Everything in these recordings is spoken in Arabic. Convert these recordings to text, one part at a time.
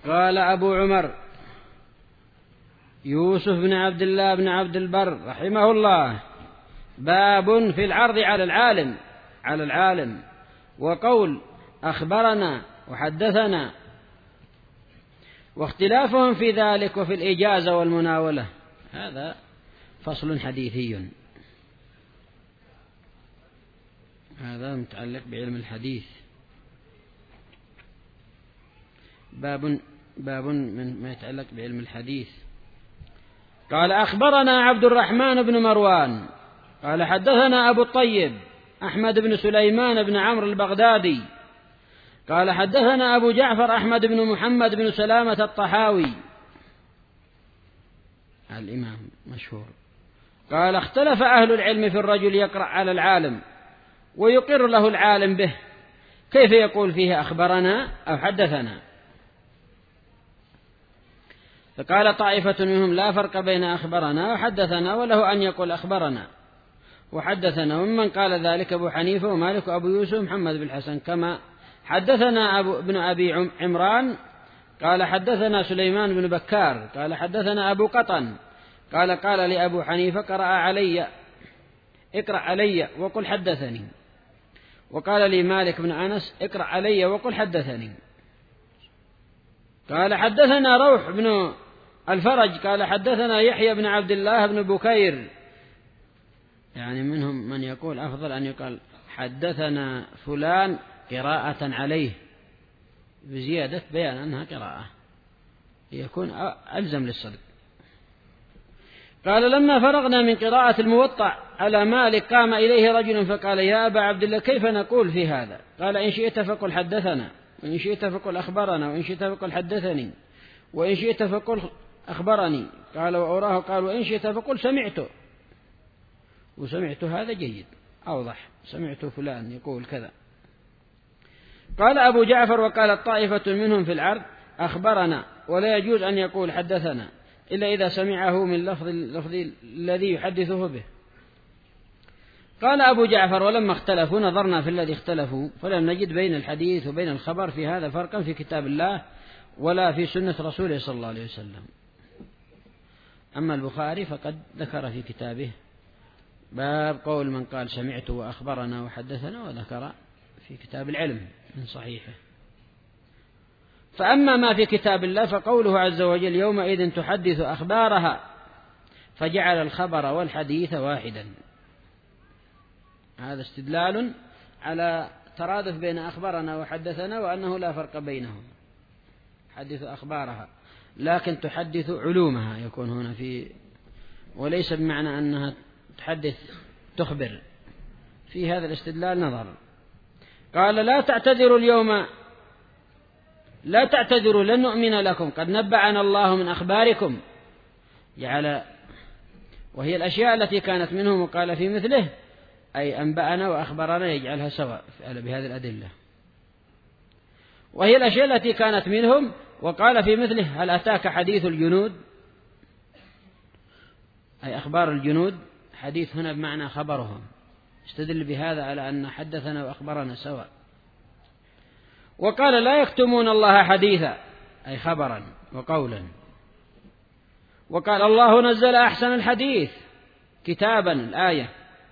قال أبو عمر يوسف بن عبد الله بن عبد البر رحمه الله: باب في العرض على العالم وقول أخبرنا وحدثنا، واختلافهم في ذلك وفي الإجازة والمناولة. هذا فصل حديثي، هذا متعلق بعلم الحديث. باب من ما يتعلق بعلم الحديث. قال: أخبرنا عبد الرحمن بن مروان قال حدثنا أبو الطيب أحمد بن سليمان بن عمرو البغدادي قال حدثنا أبو جعفر أحمد بن محمد بن سلامة الطحاوي الإمام مشهور قال: اختلف أهل العلم في الرجل يقرأ على العالم ويقر له العالم به، كيف يقول فيه أخبرنا أو حدثنا؟ فقال طائفة منهم: لا فرق بين أخبرنا وحدثنا، وله أن يقول أخبرنا وحدثنا. ومن قال ذلك أبو حنيفة ومالك وأبو يوسف محمد بن الحسن، كما حدثنا ابن أبي عمران قال حدثنا سليمان بن بكار قال حدثنا أبو قطن قال لأبو حنيفة: اقرأ علي وقل حدثني. وقال لي مالك بن أنس: اقرأ علي وقل حدثني. قال حدثنا روح بن الفرج قال حدثنا يحيى بن عبد الله بن بكير، يعني منهم من يقول أفضل أن يقال حدثنا فلان قراءة عليه بزيادة بيان أنها قراءة يكون ألزم للصدق. قال: لما فرغنا من قراءة الموطأ على مالك قام إليه رجل فقال: يا أبا عبد الله، كيف نقول في هذا؟ قال: إن شئت فقل حدثنا، وإن شئت فقل أخبرنا، وإن شئت فقل حدثني، وإن شئت فقل أخبرني. قال: وأوراه قال: وإن شئت فقل سمعته. وسمعت هذا جيد أوضح، سمعت فلان يقول كذا. قال أبو جعفر: وقالت طائفة منهم في العرض أخبرنا، ولا يجوز أن يقول حدثنا إلا إذا سمعه من لفظ الذي يحدثه به. قال أبو جعفر: ولما اختلفوا نظرنا في الذي اختلفوا فلم نجد بين الحديث وبين الخبر في هذا فرقا في كتاب الله ولا في سنة رسوله صلى الله عليه وسلم. أما البخاري فقد ذكر في كتابه باب قول من قال سمعت وأخبرنا وحدثنا، وذكر في كتاب العلم من صحيحه. فأما ما في كتاب الله فقوله عز وجل: يومئذ تحدث أخبارها، فجعل الخبر والحديث واحدا. هذا استدلال على ترادف بين أخبرنا وحدثنا، وأنه لا فرق بينهم. حدث أخبارها لكن تحدث علومها، يكون هنا في، وليس بمعنى أنها تحدث تخبر. في هذا الاستدلال نظر. قال: لا تعتذروا اليوم، لا تعتذروا لن نؤمن لكم قد نبأنا الله من أخباركم. جعل وهي الأشياء التي كانت منهم، وقال في مثله أي أنبأنا وأخبرنا يجعلها سواء بهذه الأدلة. وهي الأشياء التي كانت منهم، وقال في مثله هل أتاك حديث الجنود، أي أخبار الجنود. حديث هنا بمعنى خبرهم، استدل بهذا على أن حدثنا وأخبرنا سواء. وقال: لا يكتمون الله حديثا، أي خبرا وقولا. وقال: الله نزل أحسن الحديث كتابا، الآية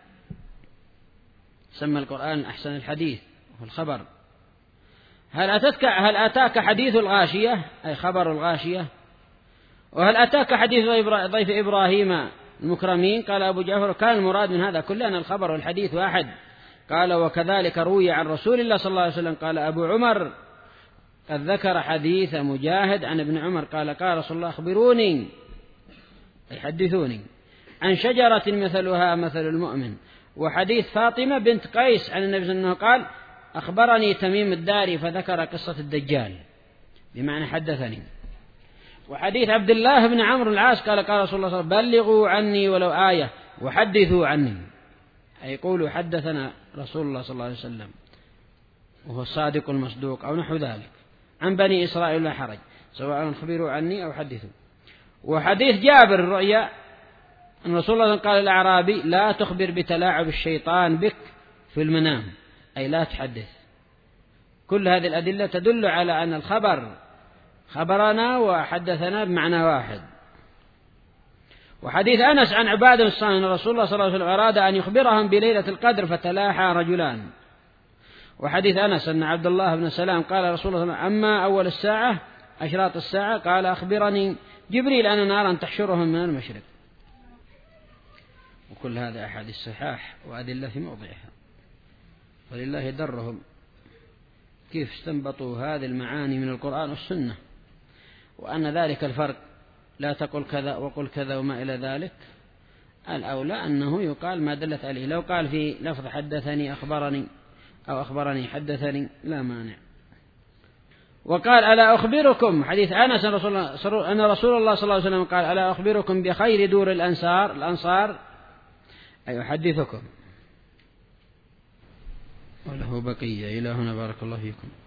سمى القرآن أحسن الحديث وهو الخبر. هل أتاك حديث الغاشية، أي خبر الغاشية. وهل أتاك حديث ضيف إبراهيم المكرمين. قال أبو جعفر: كان المراد من هذا كله أن الخبر والحديث واحد. قال: وكذلك روي عن رسول الله صلى الله عليه وسلم. قال أبو عمر: قد ذكر حديث مجاهد عن ابن عمر قال رسول الله: أخبروني، أي حدثوني، عن شجرة مثلها مثل المؤمن. وحديث فاطمة بنت قيس عن النبي صلى الله عليه وسلم قال: أخبرني تميم الداري فذكر قصة الدجال، بمعنى حدثني. وحديث عبد الله بن عمرو العاص قال رسول الله صلى الله عليه وسلم: بلغوا عني ولو آية وحدثوا عني، أي يقولوا حدثنا رسول الله صلى الله عليه وسلم وهو الصادق المصدوق أو نحو ذلك. عن بني إسرائيل لا حرج، سواء أخبروا عني أو حدثوا. وحديث جابر الرؤيا أن رسول الله قال الأعرابي: لا تخبر بتلاعب الشيطان بك في المنام، أي لا تحدث. كل هذه الأدلة تدل على أن الخبر خبرنا وحدثنا بمعنى واحد. وحديث أنس عن عباد بن الصامت أن رسول الله صلى الله عليه وسلم أراد أن يخبرهم بليلة القدر فتلاحى رجلان. وحديث أنس أن عبد الله بن سلام قال رسول الله صلى الله عليه وسلم أما أول الساعة أشراط الساعة قال أخبرني جبريل أن نارا تحشرهم من المشرق. وكل هذا أحاديث صحاح وأدلة في موضعها، ولله درهم كيف استنبطوا هذه المعاني من القرآن والسنة، وأن ذلك الفرق لا تقل كذا وقل كذا وما إلى ذلك. الأولى أنه يقال ما دلت عليه. لو قال في لفظ حدثني أخبرني أو أخبرني حدثني لا مانع. وقال ألا أخبركم، حديث أنس أن رسول الله صلى الله عليه وسلم قال ألا أخبركم بخير دور الأنصار أي أحدثكم. وله بقية. إلى هنا بارك الله فيكم.